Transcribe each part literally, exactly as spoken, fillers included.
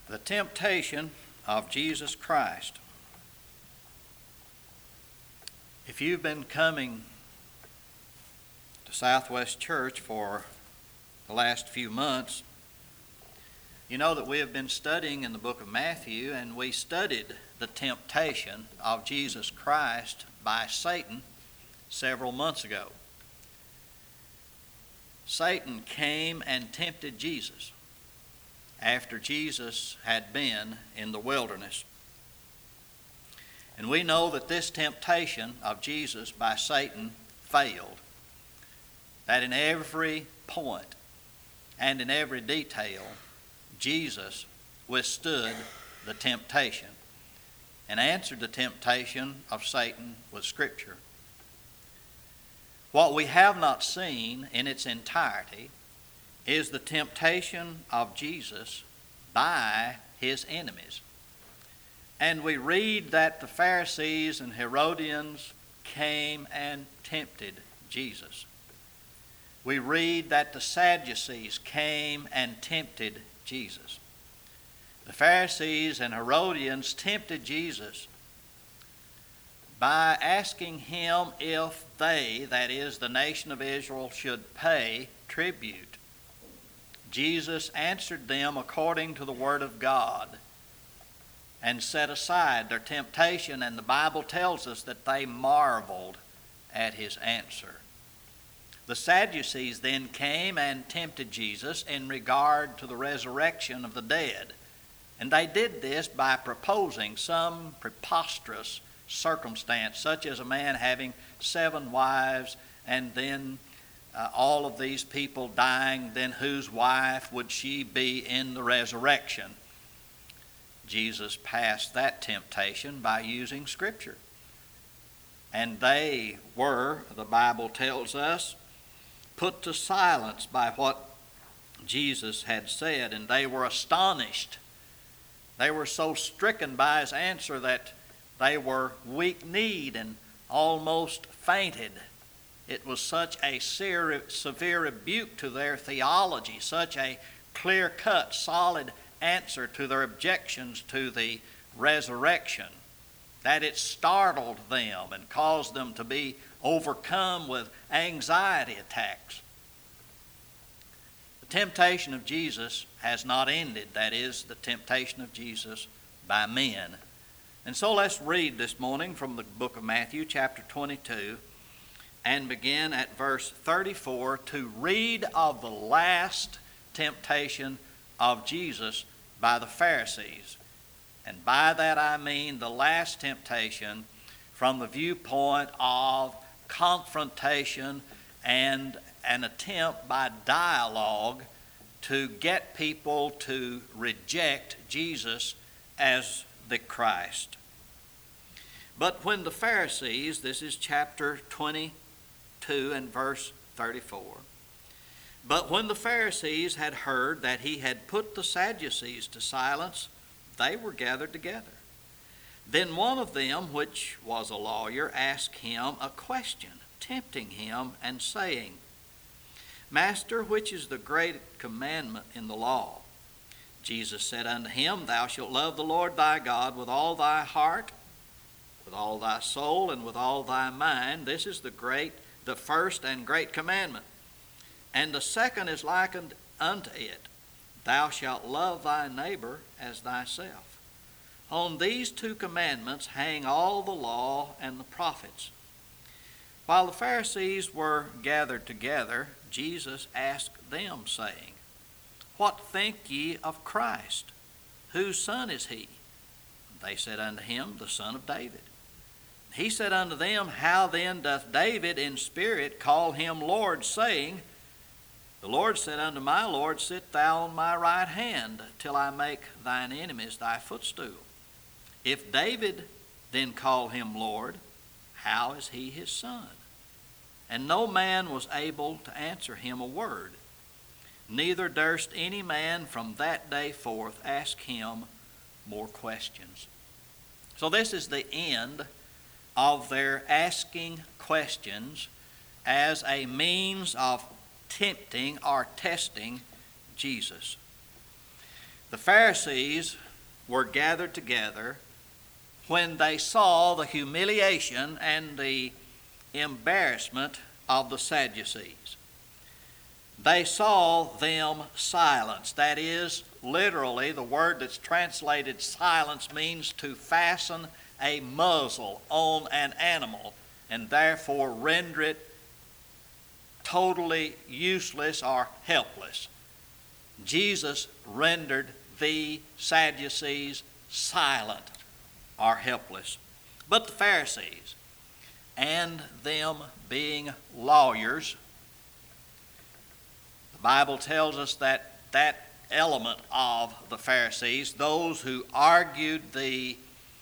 The temptation of Jesus Christ. If you've been coming to Southwest Church for the last few months, you know that we have been studying in the book of Matthew, and we studied the temptation of Jesus Christ by Satan several months ago. Satan came and tempted Jesus after Jesus had been in the wilderness. And we know that this temptation of Jesus by Satan failed. That in every point and in every detail, Jesus withstood the temptation and answered the temptation of Satan with Scripture. What we have not seen in its entirety is the temptation of Jesus by his enemies. And we read that the Pharisees and Herodians came and tempted Jesus. We read that the Sadducees came and tempted Jesus. The Pharisees and Herodians tempted Jesus by asking him if they, that is, the nation of Israel, should pay tribute. Jesus answered them according to the Word of God and set aside their temptation, and the Bible tells us that they marveled at his answer. The Sadducees then came and tempted Jesus in regard to the resurrection of the dead, and they did this by proposing some preposterous circumstance, such as a man having seven wives and then Uh, all of these people dying, then whose wife would she be in the resurrection? Jesus passed that temptation by using Scripture. And they were, the Bible tells us, put to silence by what Jesus had said, and they were astonished. They were so stricken by his answer that they were weak-kneed and almost fainted. It was such a severe rebuke to their theology, such a clear-cut, solid answer to their objections to the resurrection, that it startled them and caused them to be overcome with anxiety attacks. The temptation of Jesus has not ended, that is, the temptation of Jesus by men. And so let's read this morning from the book of Matthew, chapter twenty-two, and begin at verse thirty-four to read of the last temptation of Jesus by the Pharisees. And by that I mean the last temptation from the viewpoint of confrontation and an attempt by dialogue to get people to reject Jesus as the Christ. But when the Pharisees, this is chapter twenty-two and verse thirty-four. But when the Pharisees had heard that he had put the Sadducees to silence, they were gathered together. Then one of them, which was a lawyer, asked him a question, tempting him and saying, Master, which is the great commandment in the law? Jesus said unto him, Thou shalt love the Lord thy God with all thy heart, with all thy soul, and with all thy mind. This is the great the first and great commandment. And the second is likened unto it, Thou shalt love thy neighbor as thyself. On these two commandments hang all the law and the prophets. While the Pharisees were gathered together, Jesus asked them, saying, What think ye of Christ? Whose son is he? They said unto him, The son of David. He said unto them, How then doth David in spirit call him Lord, saying, The Lord said unto my Lord, Sit thou on my right hand, till I make thine enemies thy footstool. If David then call him Lord, how is he his son? And no man was able to answer him a word. Neither durst any man from that day forth ask him more questions. So this is the end of their asking questions as a means of tempting or testing Jesus. The Pharisees were gathered together when they saw the humiliation and the embarrassment of the Sadducees. They saw them silenced. That is, literally, the word that's translated silence means to fasten a muzzle on an animal and therefore render it totally useless or helpless. Jesus rendered the Sadducees silent or helpless. But the Pharisees, and them being lawyers, the Bible tells us that that element of the Pharisees, those who argued the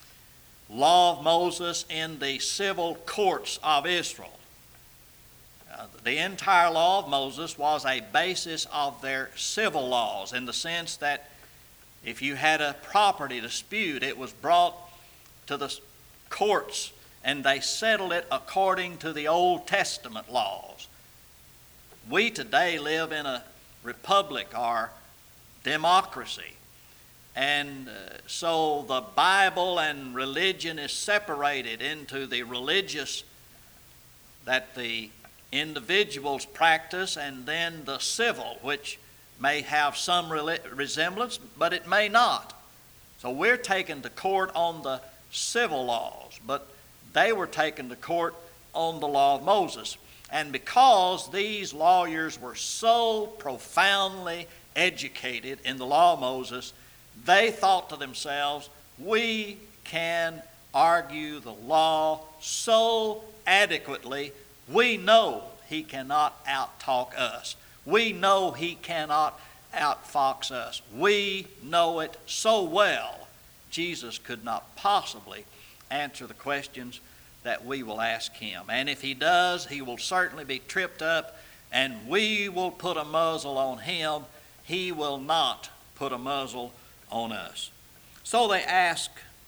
law of Moses in the civil courts of Israel, uh, the entire law of Moses was a basis of their civil laws, in the sense that if you had a property dispute, it was brought to the courts and they settled it according to the Old Testament laws. We today live in a republic or democracy, and uh, so the Bible and religion is separated into the religious that the individuals practice, and then the civil, which may have some resemblance, but it may not. So we're taken to court on the civil laws, but they were taken to court on the law of Moses. And because these lawyers were so profoundly educated in the law of Moses, they thought to themselves, we can argue the law so adequately, we know he cannot out-talk us. We know he cannot outfox us. We know it so well, Jesus could not possibly answer the questions that we will ask him. And if he does, he will certainly be tripped up, and we will put a muzzle on him. He will not put a muzzle on us. So they ask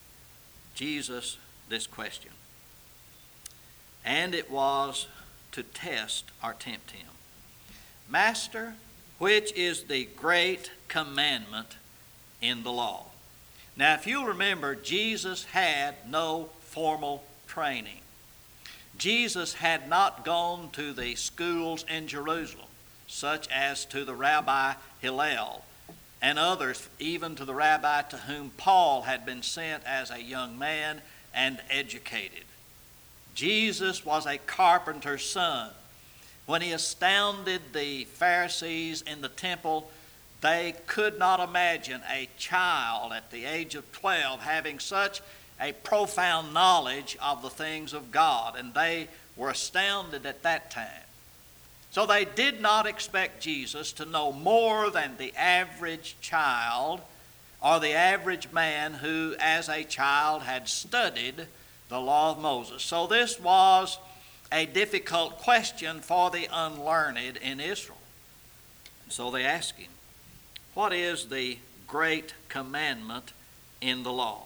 Jesus this question, and it was to test or tempt him. Master, which is the great commandment in the law? Now, if you'll remember, Jesus had no formal training. Jesus had not gone to the schools in Jerusalem, such as to the Rabbi Hillel and others, even to the rabbi to whom Paul had been sent as a young man and educated. Jesus was a carpenter's son. When he astounded the Pharisees in the temple, they could not imagine a child at the age of twelve having such a profound knowledge of the things of God, and they were astounded at that time. So they did not expect Jesus to know more than the average child or the average man who, as a child, had studied the law of Moses. So this was a difficult question for the unlearned in Israel. So they asked him, what is the great commandment in the law?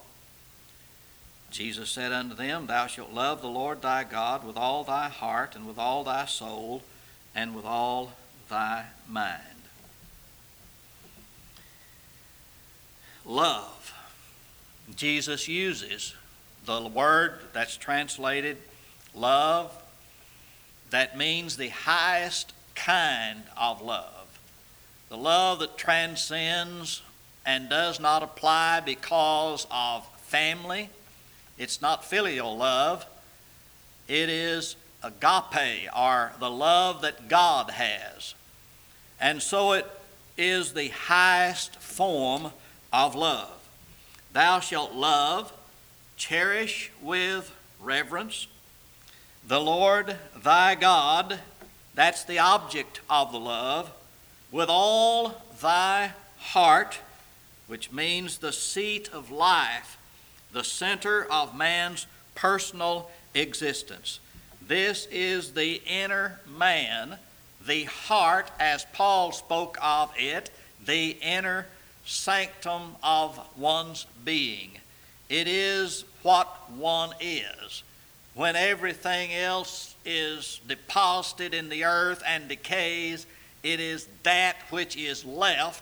Jesus said unto them, Thou shalt love the Lord thy God with all thy heart, and with all thy soul, and with all thy mind. Love. Jesus uses the word that's translated love. That means the highest kind of love. The love that transcends and does not apply because of family. It's not filial love. It is agape, or the love that God has. And so it is the highest form of love. Thou shalt love, cherish with reverence the Lord thy God, that's the object of the love, with all thy heart, which means the seat of life, the center of man's personal existence. This is the inner man, the heart, as Paul spoke of it, the inner sanctum of one's being. It is what one is. When everything else is deposited in the earth and decays, it is that which is left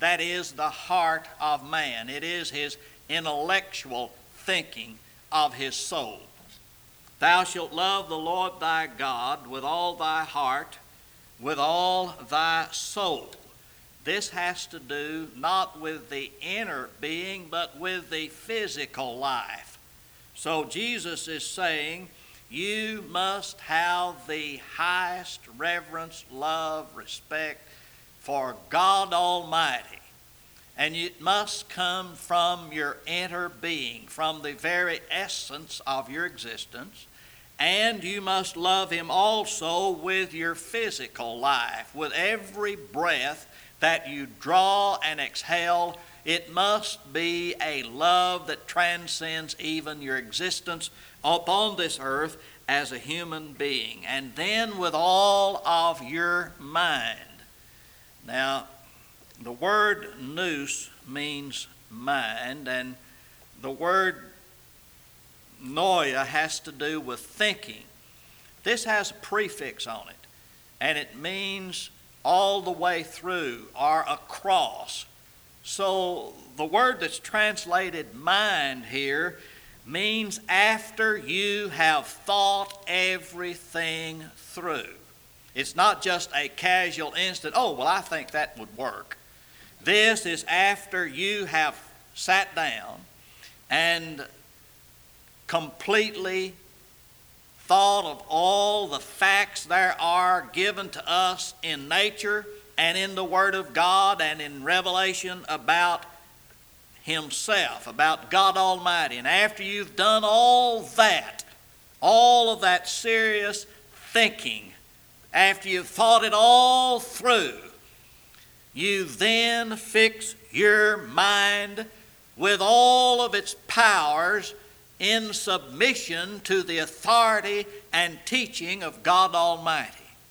that is the heart of man. It is his intellectual thinking of his soul. Thou shalt love the Lord thy God with all thy heart, with all thy soul. This has to do not with the inner being, but with the physical life. So Jesus is saying, you must have the highest reverence, love, respect for God Almighty. And it must come from your inner being, from the very essence of your existence. And you must love Him also with your physical life, with every breath that you draw and exhale. It must be a love that transcends even your existence upon this earth as a human being. And then with all of your mind. Now, the word nous means mind, and the word noia has to do with thinking. This has a prefix on it, and it means all the way through or across. So the word that's translated mind here means after you have thought everything through. It's not just a casual instant, oh, well, I think that would work. This is after you have sat down and completely thought of all the facts there are given to us in nature and in the Word of God and in Revelation about Himself, about God Almighty. And after you've done all that, all of that serious thinking, after you've thought it all through, you then fix your mind with all of its powers in submission to the authority and teaching of God Almighty.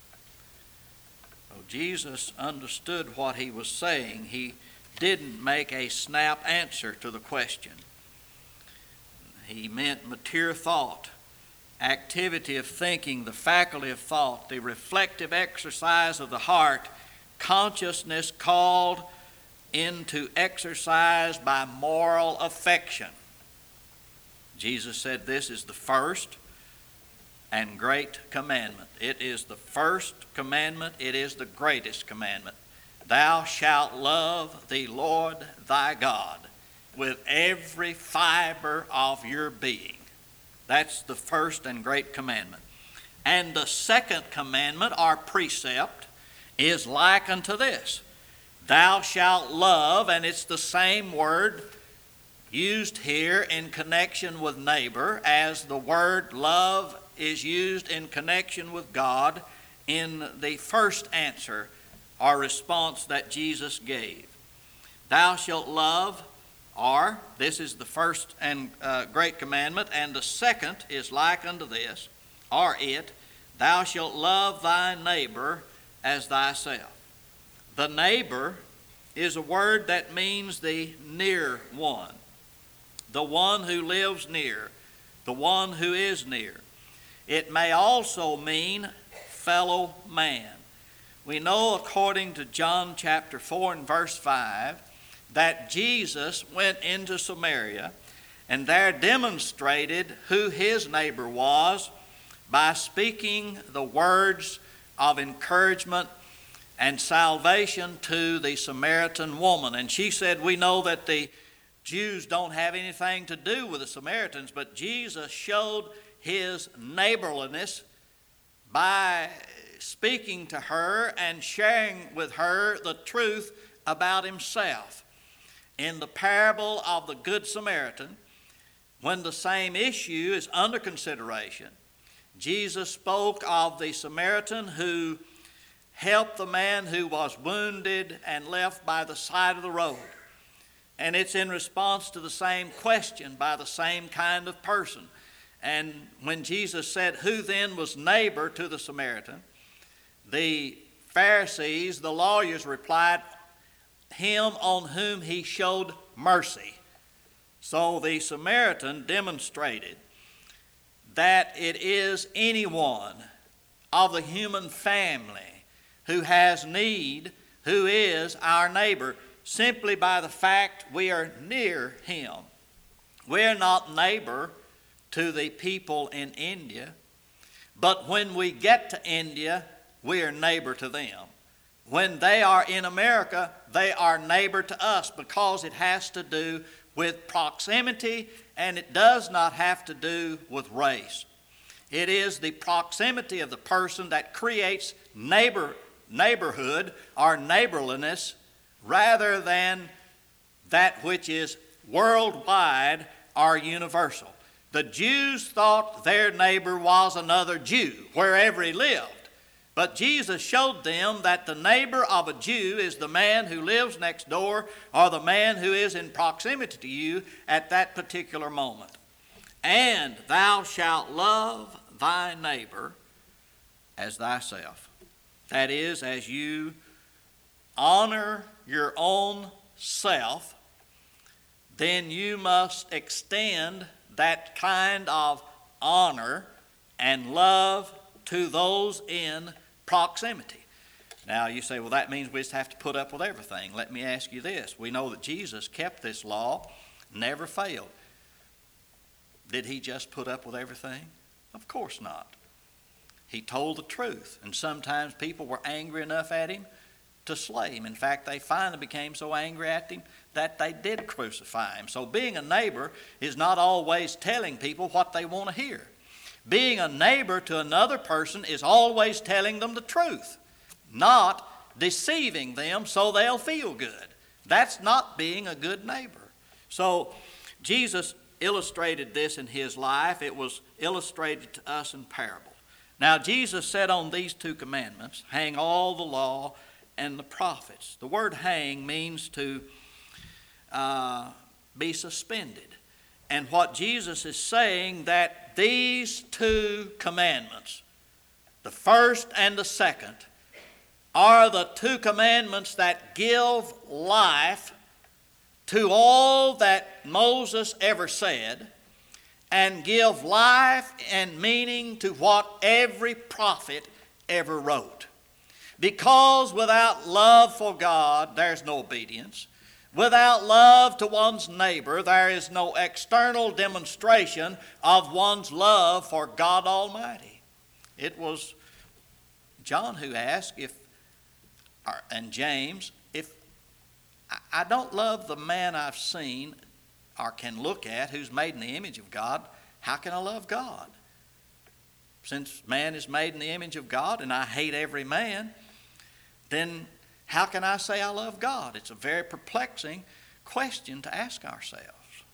Well, Jesus understood what He was saying. He didn't make a snap answer to the question. He meant mature thought, activity of thinking, the faculty of thought, the reflective exercise of the heart, consciousness called into exercise by moral affection. Jesus said this is the first and great commandment. It is the first commandment. It is the greatest commandment. Thou shalt love the Lord thy God with every fiber of your being. That's the first and great commandment. And the second commandment, or precept, is like unto this. Thou shalt love, and it's the same word used here in connection with neighbor as the word love is used in connection with God in the first answer or response that Jesus gave. Thou shalt love, or this is the first and uh, great commandment, and the second is like unto this, or it, thou shalt love thy neighbor as thyself. The neighbor is a word that means the near one, the one who lives near, the one who is near. It may also mean fellow man. We know according to John chapter four and verse five that Jesus went into Samaria and there demonstrated who his neighbor was by speaking the words of encouragement and salvation to the Samaritan woman. And she said, we know that the Jews don't have anything to do with the Samaritans, but Jesus showed his neighborliness by speaking to her and sharing with her the truth about himself. In the parable of the Good Samaritan, when the same issue is under consideration, Jesus spoke of the Samaritan who helped the man who was wounded and left by the side of the road. And it's in response to the same question by the same kind of person. And when Jesus said, who then was neighbor to the Samaritan? The Pharisees, the lawyers replied, him on whom he showed mercy. So the Samaritan demonstrated that it is anyone of the human family who has need, who is our neighbor. simply by the fact we are near him. We're not neighbor to the people in India, but when we get to India, we are neighbor to them. When they are in America, they are neighbor to us, because it has to do with proximity, and it does not have to do with race. It is the proximity of the person that creates neighbor, neighborhood or neighborliness, rather than that which is worldwide or universal. The Jews thought their neighbor was another Jew, wherever he lived. But Jesus showed them that the neighbor of a Jew is the man who lives next door, or the man who is in proximity to you at that particular moment. And thou shalt love thy neighbor as thyself. That is, as you honor your own self, then you must extend that kind of honor and love to those in proximity. Now you say, well, that means we just have to put up with everything. Let me ask you this. We know that Jesus kept this law, never failed. Did he just put up with everything? Of course not. He told the truth, and sometimes people were angry enough at him to slay him. In fact, they finally became so angry at him that they did crucify him. So being a neighbor is not always telling people what they want to hear. Being a neighbor to another person is always telling them the truth, not deceiving them so they'll feel good. That's not being a good neighbor. So Jesus illustrated this in his life. It was illustrated to us in parable. Now Jesus said on these two commandments, hang all the law and the prophets. The word hang means to uh, be suspended. And what Jesus is saying, that these two commandments, the first and the second, are the two commandments that give life to all that Moses ever said, and give life and meaning to what every prophet ever wrote. Because without love for God, there's no obedience. Without love to one's neighbor, there is no external demonstration of one's love for God Almighty. It was John who asked, if, and James, if I don't love the man I've seen or can look at who's made in the image of God, how can I love God? Since man is made in the image of God and I hate every man, then how can I say I love God? It's a very perplexing question to ask ourselves.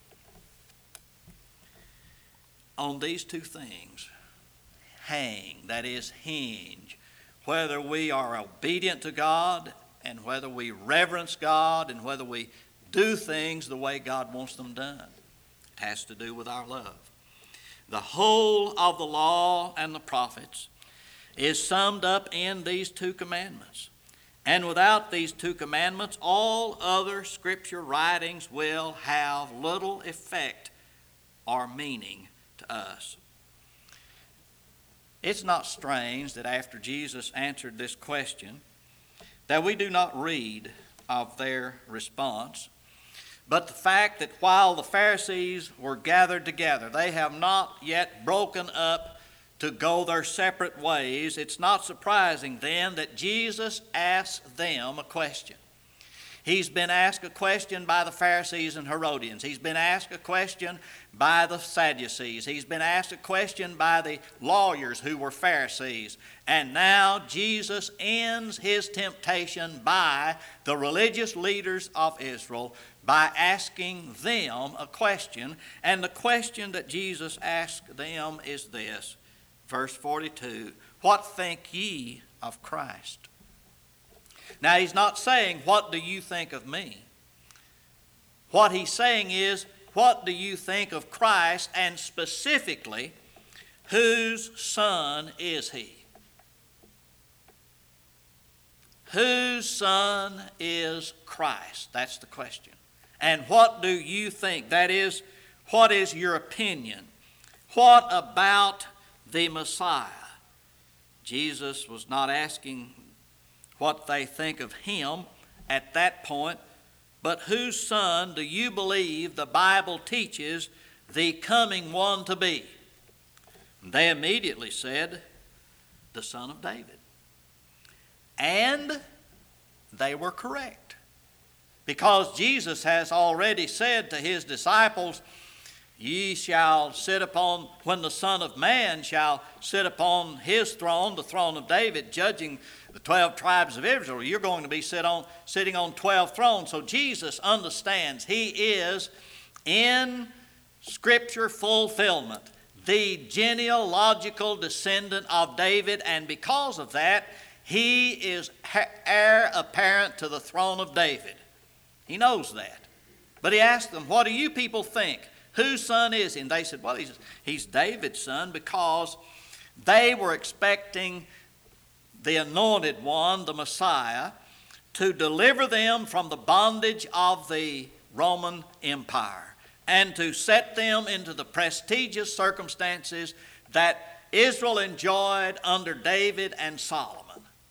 On these two things, hang, that is hinge, whether we are obedient to God and whether we reverence God and whether we do things the way God wants them done. It has to do with our love. The whole of the law and the prophets is summed up in these two commandments. And without these two commandments, all other scripture writings will have little effect or meaning to us. It's not strange that after Jesus answered this question, that we do not read of their response, but the fact that while the Pharisees were gathered together, they have not yet broken up to go their separate ways. It's not surprising then that Jesus asked them a question. He's been asked a question by the Pharisees and Herodians. He's been asked a question by the Sadducees. He's been asked a question by the lawyers who were Pharisees. And now Jesus ends his temptation by the religious leaders of Israel by asking them a question. And the question that Jesus asked them is this. Verse forty-two, what think ye of Christ? Now he's not saying, what do you think of me? What he's saying is, what do you think of Christ, and specifically, whose son is he? Whose son is Christ? That's the question. And what do you think? That is, what is your opinion? What about the Messiah? Jesus was not asking what they think of him at that point, but whose son do you believe the Bible teaches the coming one to be? And they immediately said, the son of David. And they were correct, because Jesus has already said to his disciples, ye shall sit upon, when the Son of Man shall sit upon his throne, the throne of David, judging the twelve tribes of Israel, you're going to be sit on, sitting on twelve thrones. So Jesus understands he is in Scripture fulfillment, the genealogical descendant of David, and because of that, he is heir apparent to the throne of David. He knows that. But he asked them, what do you people think? Whose son is he? And they said, well, he's, he's David's son, because they were expecting the anointed one, the Messiah, to deliver them from the bondage of the Roman Empire and to set them into the prestigious circumstances that Israel enjoyed under David and Solomon.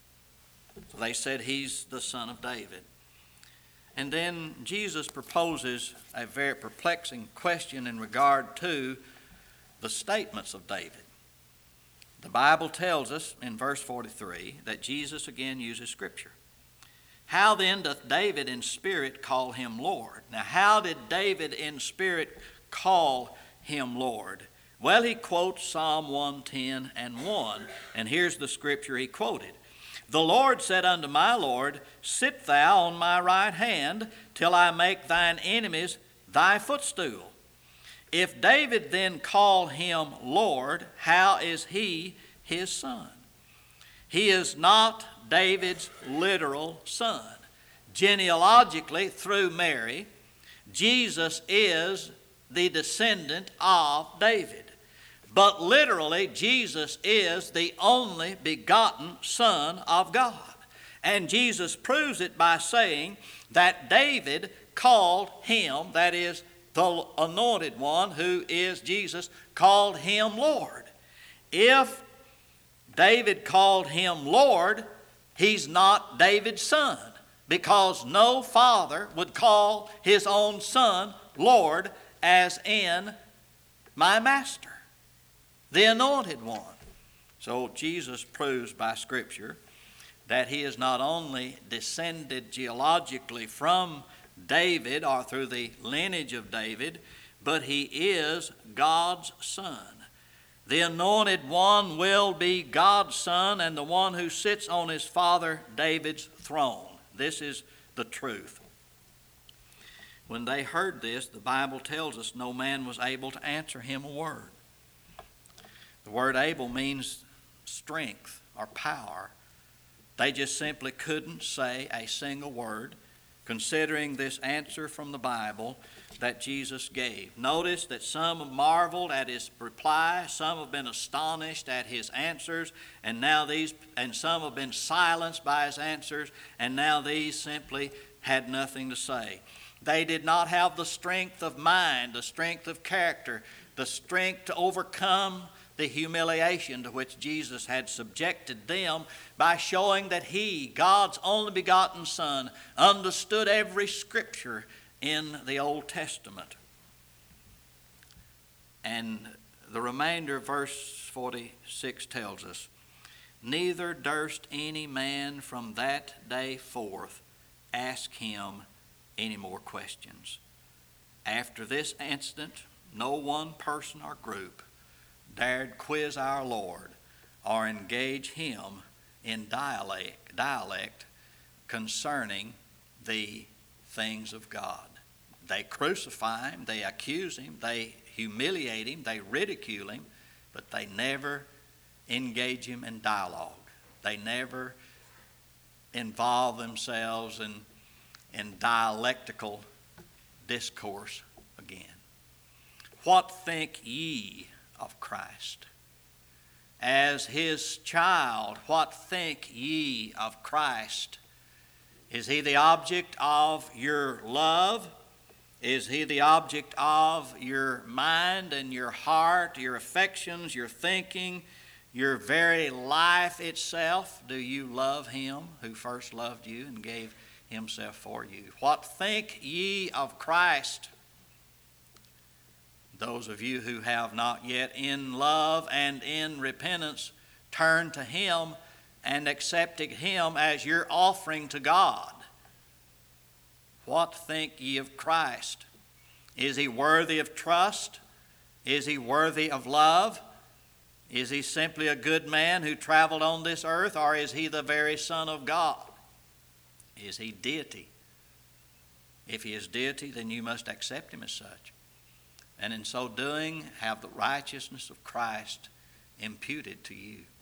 So they said he's the son of David. And then Jesus proposes a very perplexing question in regard to the statements of David. The Bible tells us in verse forty-three that Jesus again uses Scripture. How then doth David in spirit call him Lord? Now, how did David in spirit call him Lord? Well, he quotes Psalm one ten and one, and here's the scripture he quoted. The Lord said unto my Lord, sit thou on my right hand, till I make thine enemies thy footstool. If David then call him Lord, how is he his son? He is not David's literal son. Genealogically, through Mary, Jesus is the descendant of David. But literally, Jesus is the only begotten Son of God. And Jesus proves it by saying that David called him, that is, the anointed one, who is Jesus, called him Lord. If David called him Lord, he's not David's son, because no father would call his own son Lord, as in my master, the anointed one. So Jesus proves by Scripture that he is not only descended geologically from David or through the lineage of David, but he is God's son. The anointed one will be God's son and the one who sits on his father David's throne. This is the truth. When they heard this, the Bible tells us no man was able to answer him a word. The word able means strength or power. They just simply couldn't say a single word, considering this answer from the Bible that Jesus gave. Notice that some have marveled at his reply, some have been astonished at his answers, and now these, and some have been silenced by his answers, and now these simply had nothing to say. They did not have the strength of mind, the strength of character, the strength to overcome the humiliation to which Jesus had subjected them by showing that he, God's only begotten Son, understood every scripture in the Old Testament. And the remainder of verse forty-six tells us, neither durst any man from that day forth ask him any more questions. After this incident, no one person or group dared quiz our Lord or engage him in dialect, dialect concerning the things of God. They crucify him, they accuse him, they humiliate him, they ridicule him, but they never engage him in dialogue. They never involve themselves in, in dialectical discourse again. What think ye of Christ? As his child, what think ye of Christ? Is he the object of your love? Is he the object of your mind and your heart, your affections, your thinking, your very life itself? Do you love him who first loved you and gave himself for you. What think ye of Christ? Those of you who have not yet in love and in repentance turned to him and accepted him as your offering to God. What think ye of Christ? Is he worthy of trust? Is he worthy of love? Is he simply a good man who traveled on this earth, or is he the very Son of God? Is he deity? If he is deity, then you must accept him as such. And in so doing, have the righteousness of Christ imputed to you.